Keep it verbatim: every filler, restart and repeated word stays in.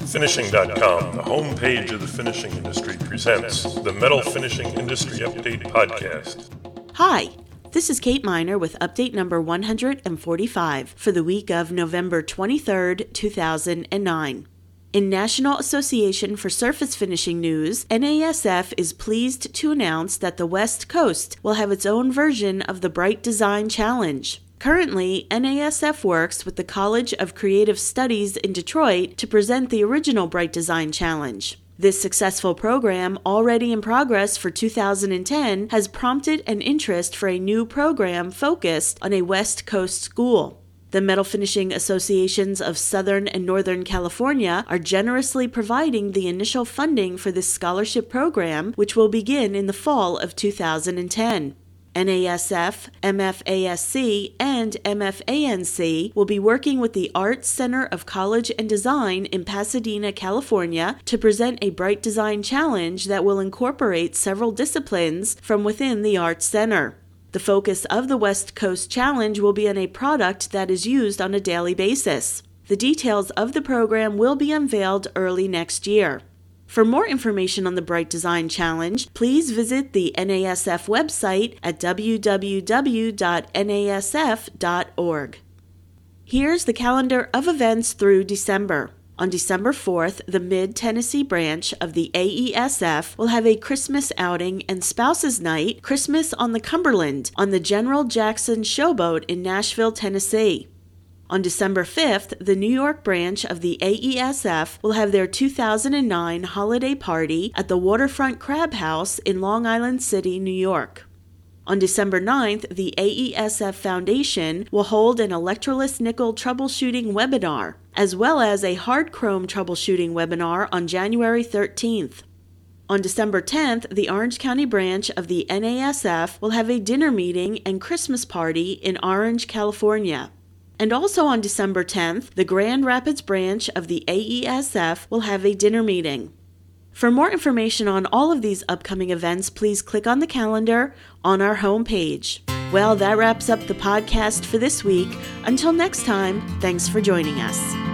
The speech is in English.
Finishing dot com, the homepage of the finishing industry, presents the Metal Finishing Industry Update Podcast. Hi, this is Kate Miner with update number one hundred forty-five for the week of November twenty-third, two thousand nine. In National Association for Surface Finishing news, N A S F is pleased to announce that the West Coast will have its own version of the Bright Design Challenge. Currently, N A S F works with the College of Creative Studies in Detroit to present the original Bright Design Challenge. This successful program, already in progress for two thousand ten, has prompted an interest for a new program focused on a West Coast school. The Metal Finishing Associations of Southern and Northern California are generously providing the initial funding for this scholarship program, which will begin in the fall of two thousand ten. N A S F, M F A S C, and M F A N C will be working with the Arts Center of College and Design in Pasadena, California, to present a Bright Design Challenge that will incorporate several disciplines from within the Arts Center. The focus of the West Coast Challenge will be on a product that is used on a daily basis. The details of the program will be unveiled early next year. For more information on the Bright Design Challenge, please visit the N A S F website at w w w dot n a s f dot org. Here's the calendar of events through December. On December fourth, the Mid-Tennessee branch of the A E S F will have a Christmas outing and Spouses Night, Christmas on the Cumberland, on the General Jackson Showboat in Nashville, Tennessee. On December fifth, the New York branch of the A E S F will have their two thousand nine holiday party at the Waterfront Crab House in Long Island City, New York. On December ninth, the A E S F Foundation will hold an Electroless nickel troubleshooting webinar, as well as a hard chrome troubleshooting webinar on January thirteenth. On December tenth, the Orange County branch of the N A S F will have a dinner meeting and Christmas party in Orange, California. And also on December tenth, the Grand Rapids branch of the A E S F will have a dinner meeting. For more information on all of these upcoming events, please click on the calendar on our homepage. Well, that wraps up the podcast for this week. Until next time, thanks for joining us.